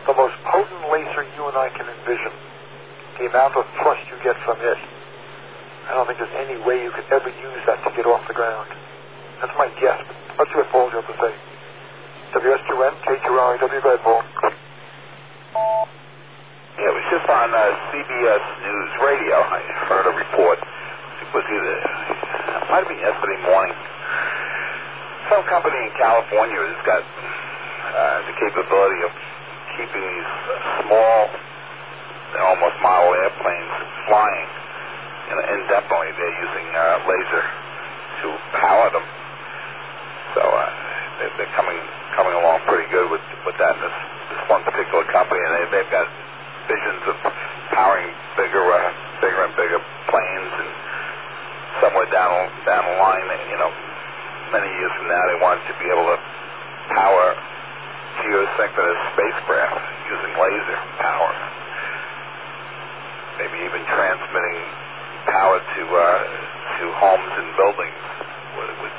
the most potent laser you and I can envision, the amount of thrust you get from it, I don't think there's any way you could ever use that to get off the ground. That's my guess, but let's see what Paul's got to say. WSQN, K2RIW, go ahead, Paul. Yeah, it was just on CBS News Radio. I heard a report. It was either, it might have been yesterday morning. Some company in California has got the capability of keeping these small, almost model airplanes flying indefinitely. They're using laser to power them. So they're coming along pretty good with that. This one particular company, and they've got visions of powering bigger and bigger planes, and somewhere down the line, many years from now, they want to be able to power geosynchronous spacecraft using laser power. Maybe even transmitting power to homes and buildings with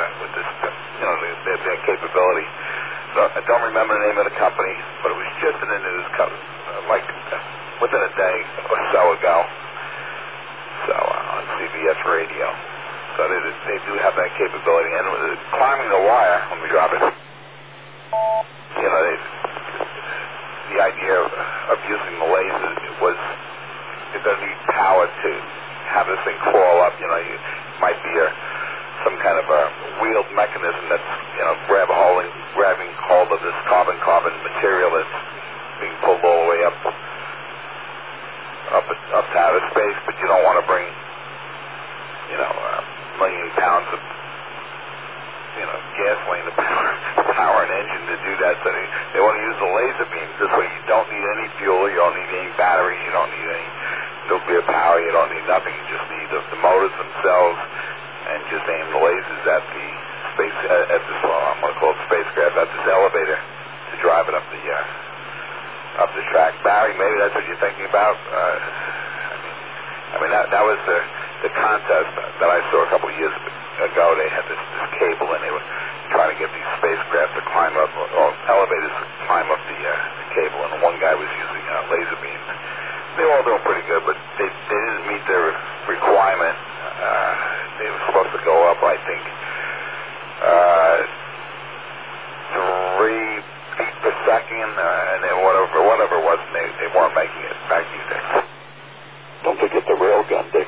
their capability. So I don't remember the name of the company, but it was just in the news, like within a day or so ago. So on CBS Radio. So they do have that capability. And climbing the wire, let me drop it. The idea of using the laser was you're going to need power to have this thing crawl up. It might be some kind of a wheeled mechanism that's grabbing hold of this carbon material that's being pulled all the way up to outer space, but you don't want to bring a million pounds of gasoline to power an engine to do that. So they want to use the laser beams. This way you don't need any fuel, you don't need any batteries, you don't need any nuclear power, you don't need nothing. You just need the motors themselves, and just aim the lasers at the space, at this, I'm going to call it spacecraft, at this elevator to drive it up the track. Barry, maybe that's what you're thinking about. That was the contest that I saw a couple of years ago. They had this cable, and they were trying to get these spacecraft to climb up, or elevators to climb up the cable, and one guy was using laser beams. They were all doing pretty good, but they didn't meet their requirement. They were supposed to go up, I think, 3 feet per second, and then whatever it was, they weren't making it. Back to you, Dick. Don't forget the railgun, Dick.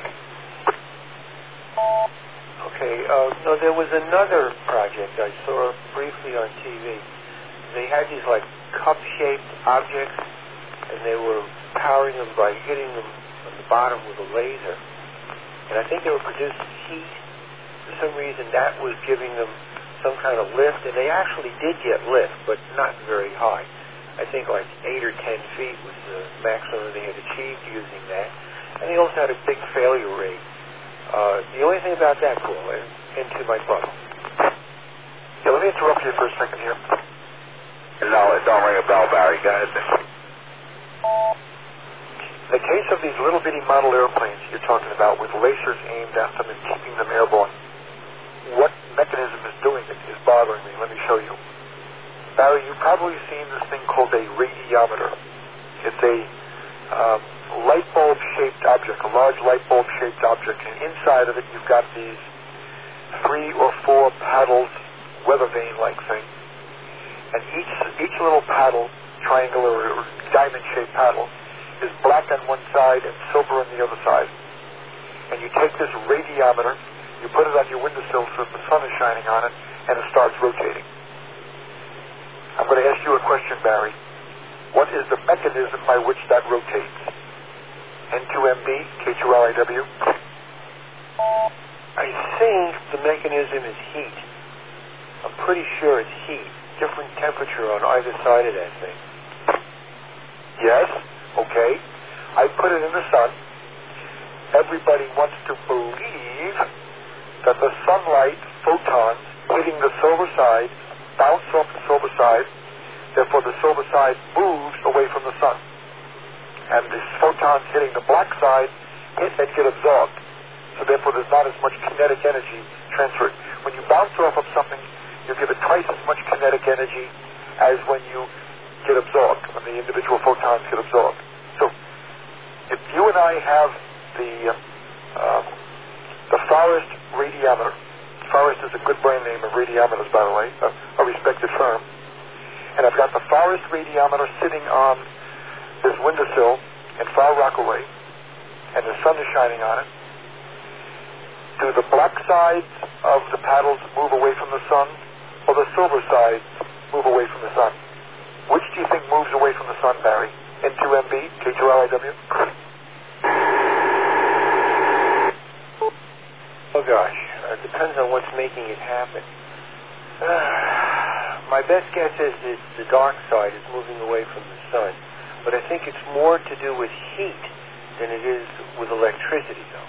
Okay, no, there was another project I saw briefly on TV. They had these like cup-shaped objects, and they were powering them by hitting them on the bottom with a laser. And I think they were producing heat. For some reason, that was giving them some kind of lift, and they actually did get lift, but not very high. I think like 8 or 10 feet was the maximum they had achieved using that. And they also had a big failure rate. The only thing about that, Paul, and to my brother. Yeah, let me interrupt you for a second here. No, it don't ring a bell, Barry. Go ahead. In the case of these little bitty model airplanes you're talking about with lasers aimed at them and keeping them airborne, what mechanism is doing it is bothering me. Let me show you. Barry, you've probably seen this thing called a radiometer. It's a light bulb-shaped object, a large light bulb-shaped object, and inside of it you've got these 3 or 4 paddles, weather vane-like thing, and each little paddle, triangular or diamond-shaped paddle, is black on one side and silver on the other side. And you take this radiometer, you put it on your windowsill so that the sun is shining on it, and it starts rotating. I'm going to ask you a question, Barry. What is the mechanism by which that rotates? N2MB, K2RIW. I think the mechanism is heat. I'm pretty sure it's heat. Different temperature on either side of that thing. Yes, okay. I put it in the sun. Everybody wants to believe that the sunlight photons hitting the silver side bounce off the silver side, therefore the silver side moves away from the sun. And the photons hitting the black side hit and get absorbed. So therefore there's not as much kinetic energy transferred. When you bounce off of something, you give it twice as much kinetic energy as when you get absorbed. when the individual photons get absorbed. So if you and I have the Forest radiometer, Forest is a good brand name of radiometers, by the way, a respected firm, and I've got the Forest radiometer sitting on this windowsill in Far Rockaway, and the sun is shining on it. Do the black sides of the paddles move away from the sun, or the silver sides move away from the sun? Which do you think moves away from the sun, Barry? N2MB, K2LIW? Oh gosh, it depends on what's making it happen. My best guess is the dark side is moving away from the sun, but I think it's more to do with heat than it is with electricity, though.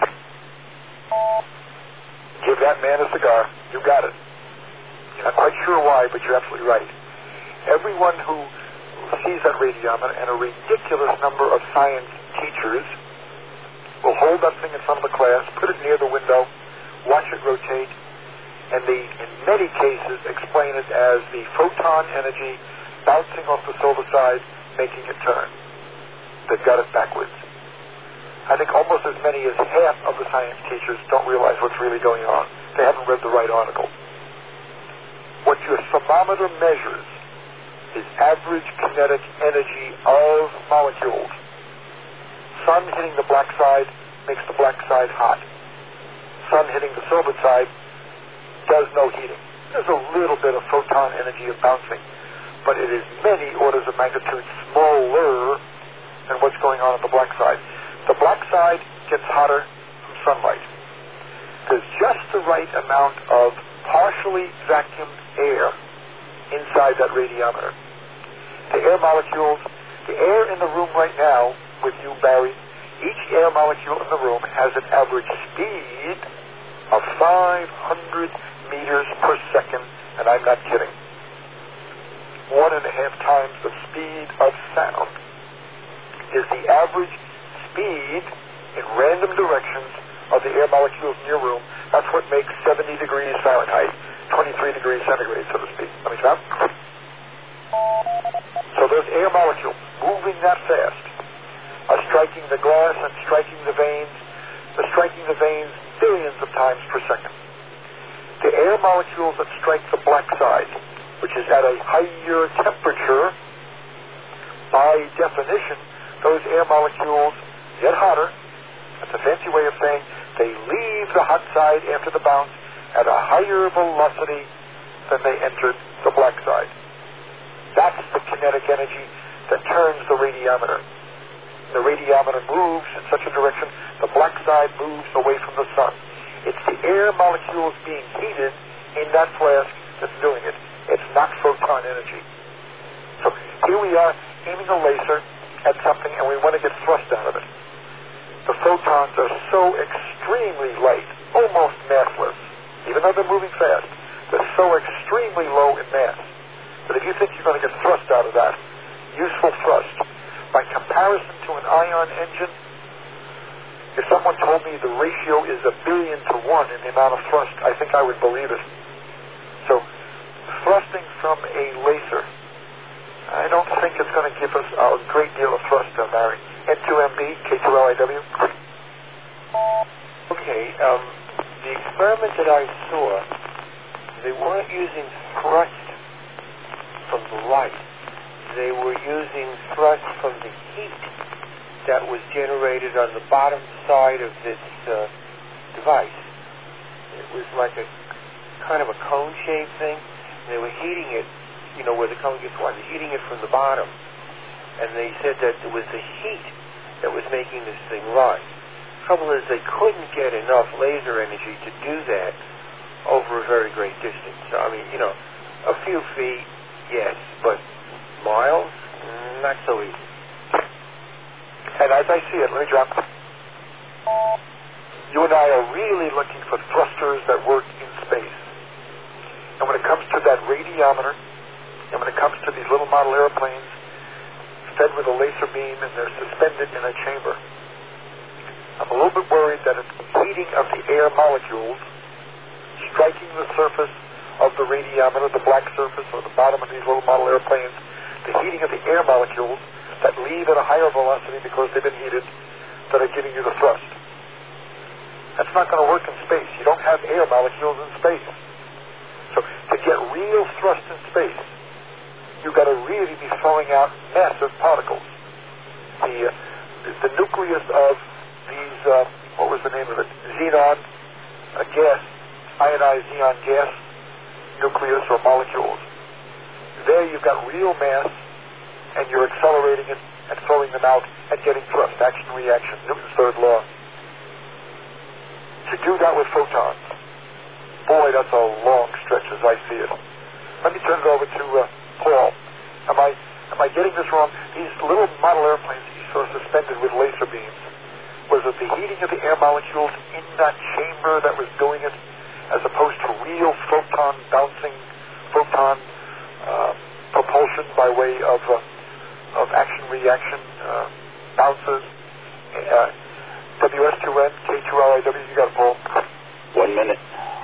Give that man a cigar. You got it. You're not quite sure why, but you're absolutely right. Everyone who sees that radiometer, and a ridiculous number of science teachers, will hold that thing in front of the class, put it near the window, watch it rotate, and they, in many cases, explain it as the photon energy bouncing off the silver side, making it turn. They've got it backwards. I think almost as many as half of the science teachers don't realize what's really going on. They haven't read the right article. What your thermometer measures is average kinetic energy of molecules. Sun hitting the black side makes the black side hot. Sun hitting the silver side does no heating. There's a little bit of photon energy of bouncing, but it is many orders of magnitude smaller than what's going on the black side. The black side gets hotter from sunlight. There's just the right amount of partially vacuumed air inside that radiometer. The air molecules, the air in the room right now with you, Barry, each air molecule in the room has an average speed of 500 meters per second, and I'm not kidding. 1.5 times the speed of sound is the average speed in random directions of the air molecules in your room. That's what makes 70 degrees Fahrenheit, 23 degrees centigrade, so to speak. Let me stop. So those air molecules moving that fast are striking the glass and striking the veins. They're striking the veins billions of times per second. The air molecules that strike the black side, which is at a higher temperature, by definition, those air molecules get hotter. That's a fancy way of saying they leave the hot side after the bounce at a higher velocity than they entered the black side. That's the kinetic energy that turns the radiometer. The radiometer moves in such a direction, the black side moves away from the sun. It's the air molecules being heated in that flask that's doing it. It's not photon energy. So here we are aiming a laser at something, and we want to get thrust out of it. The photons are so extremely light, almost massless, even though they're moving fast. They're so extremely low in mass that if you think you're going to get thrust out of that, useful thrust, by comparison to an ion engine, if someone told me the ratio is 1 billion to 1 in the amount of thrust, I think I would believe it. So, thrusting from a laser, I don't think it's going to give us a great deal of thrust, Barry. N2MB, K2LIW. Okay, the experiment that I saw, they weren't using thrust from the light. They were using thrust from the heat that was generated on the bottom side of this device. It was like a kind of a cone-shaped thing. They were heating it, you know, where the cone gets warm. They're heating it from the bottom. And they said that it was the heat that was making this thing run. Trouble is, they couldn't get enough laser energy to do that over a very great distance. So, I mean, you know, a few feet, yes, but miles, not so easy. And as I see it, let me drop. You and I are really looking for thrusters that work in space. And when it comes to that radiometer, and when it comes to these little model airplanes fed with a laser beam and they're suspended in a chamber, I'm a little bit worried that it's the heating of the air molecules striking the surface of the radiometer, the black surface or the bottom of these little model airplanes, the heating of the air molecules that leave at a higher velocity because they've been heated that are giving you the thrust. That's not going to work in space. You don't have air molecules in space. So to get real thrust in space, you've got to really be throwing out massive particles. The nucleus of these, what was the name of it? Xenon gas, ionized xenon gas nucleus or molecules. There you've got real mass, and you're accelerating it and throwing them out and getting thrust, action, reaction, Newton's third law. To do that with photons, boy, that's a long stretch as I see it. Let me turn it over to Paul. Am I getting this wrong? These little model airplanes that you saw suspended with laser beams, was it the heating of the air molecules in that chamber that was doing it, as opposed to real bouncing photon propulsion by way of action-reaction bounces? WS2N, K2LIW, you got it, Paul. 1 minute.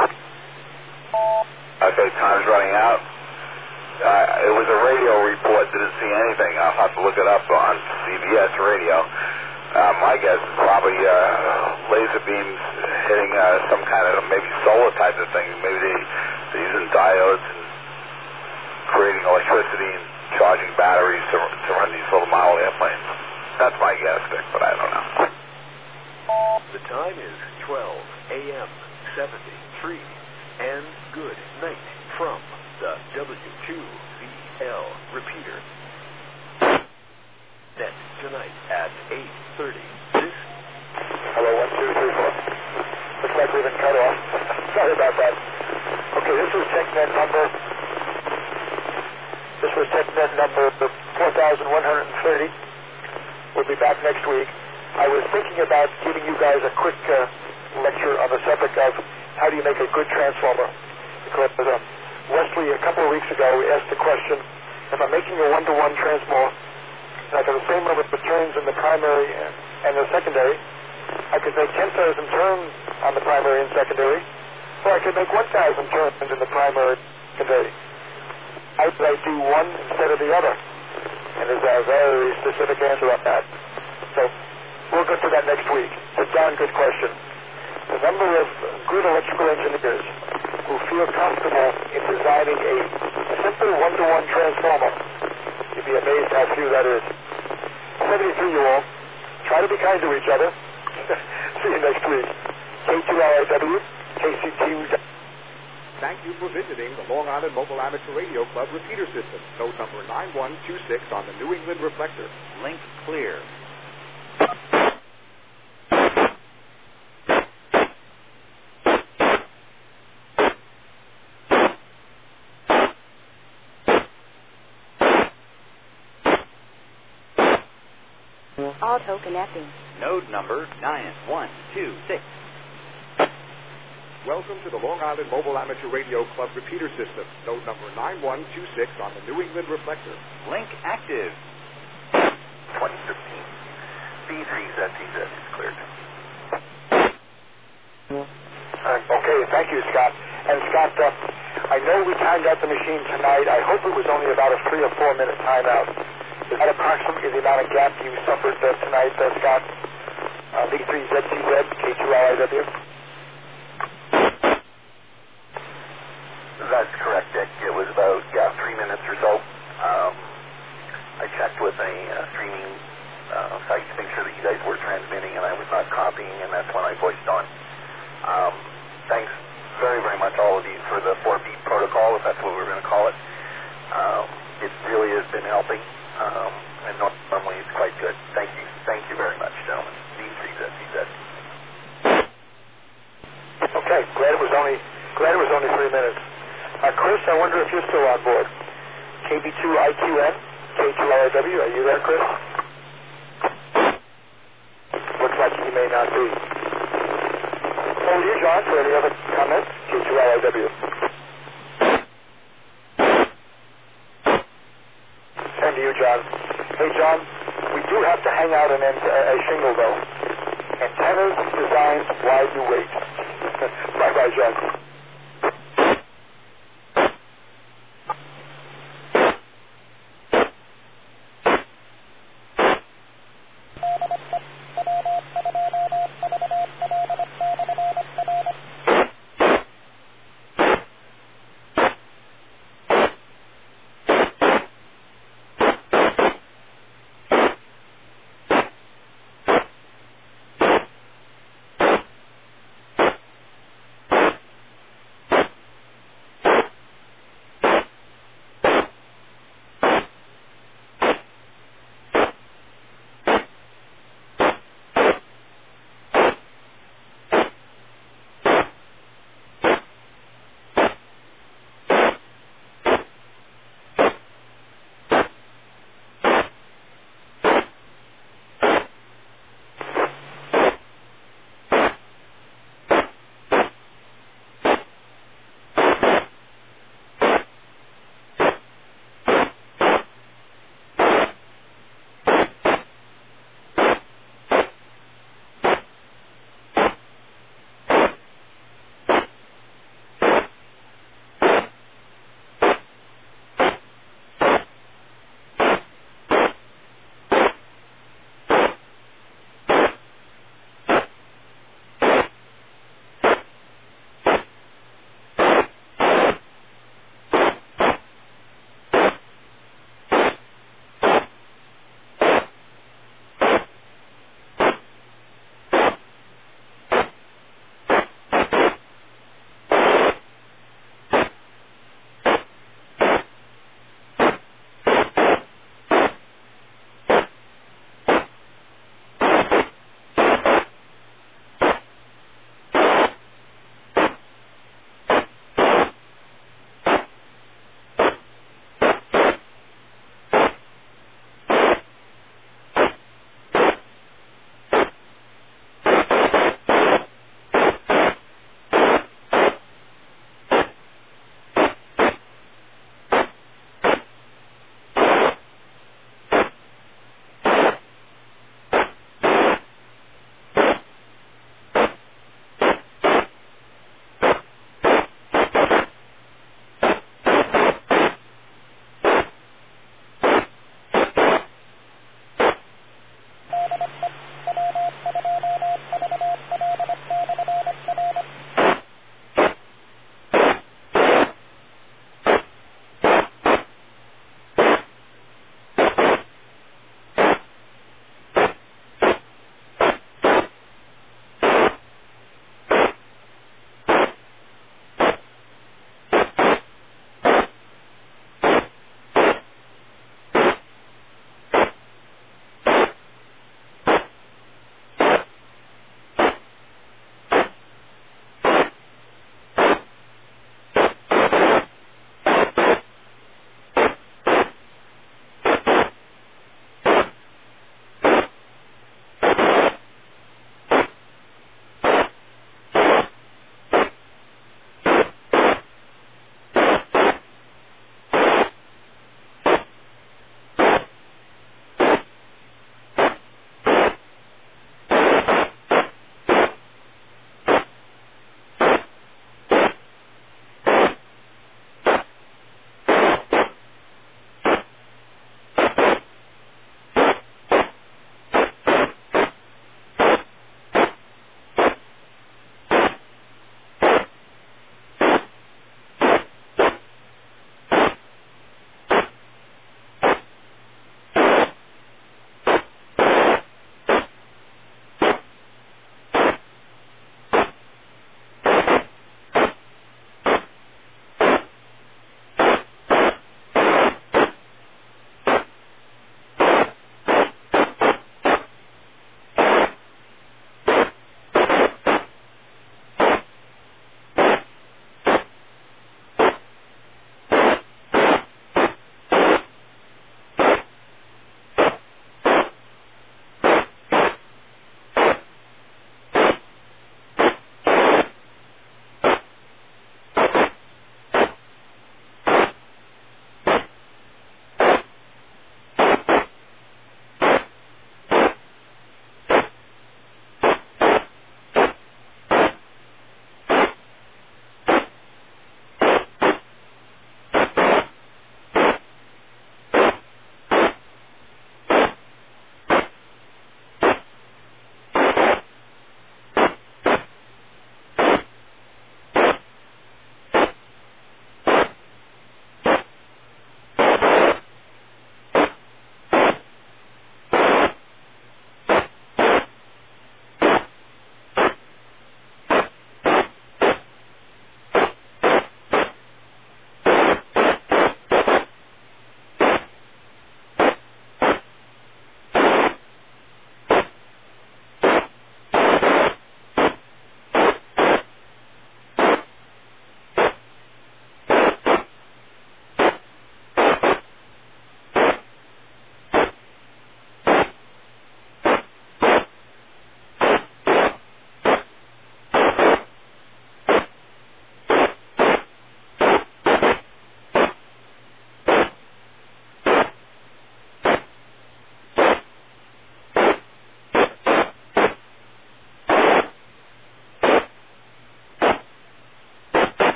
Okay, time's running out. It was a radio report, didn't see anything. I'll have to look it up on CBS radio. My guess is probably laser beams hitting some kind of maybe solar type of thing. Maybe they're using diodes and creating electricity and charging batteries to run these little model airplanes. That's my guess, Vic, but I don't know. The time is 12 a.m. 73, and good night from the W2VL repeater. Net tonight at 8:30. This. Hello, 1, 2, 3, 4. Looks like we've been cut off. Sorry about that. Okay, this was TechNet number 4130. We'll be back next week. I was thinking about giving you guys a quick lecture on the subject of how do you make a good transformer. Because Wesley, a couple of weeks ago, asked the question, if I'm making a one-to-one transformer, and I got the same number of turns in the primary and the secondary, I could make 10,000 turns on the primary and secondary, or I could make 1,000 turns in the primary and secondary. How should I do one instead of the other? And there's a very specific answer on that. So we'll go to that next week. It's a darn good question. The number of good electrical engineers who feel comfortable in designing a simple one-to-one transformer, you'd be amazed how few that is. 73, you all. Try to be kind to each other. See you next week. K2LIW, KCTU. Thank you for visiting the Long Island Mobile Amateur Radio Club repeater system. Node number 9126 on the New England Reflector. Link clear. Auto connecting. Node number 9126. Welcome to the Long Island Mobile Amateur Radio Club repeater system. Node number 9126 on the New England Reflector. Link active. 2015. B3ZTZ is cleared. Okay, thank you, Scott. And Scott, I know we timed out the machine tonight. I hope it was only about a 3 or 4 minute timeout. Is that approximately the amount of gap you suffered tonight, Scott? B3ZTZ, K2LIW? That's correct, Dick. It was about 3 minutes or so. I checked with a streaming site to make sure that you guys were transmitting and I was not copying, and that's when I voiced on. Thanks very, very much, all of you, for the 4-beat protocol, if that's what we're going to call it. It really has been helping, and normally it's quite good. Thank you. Thank you very much, gentlemen. B3ZTZ. Okay, glad it was only 3 minutes. Chris, I wonder if you're still on board. KB2IQN, K2LIW, are you there, Chris? Looks like he may not be. Over to you, John, for any other comments? K2LIW. Same to you, John. Hey, John, we do have to hang out a shingle, though. Antennas designed while you wait. Bye-bye, John.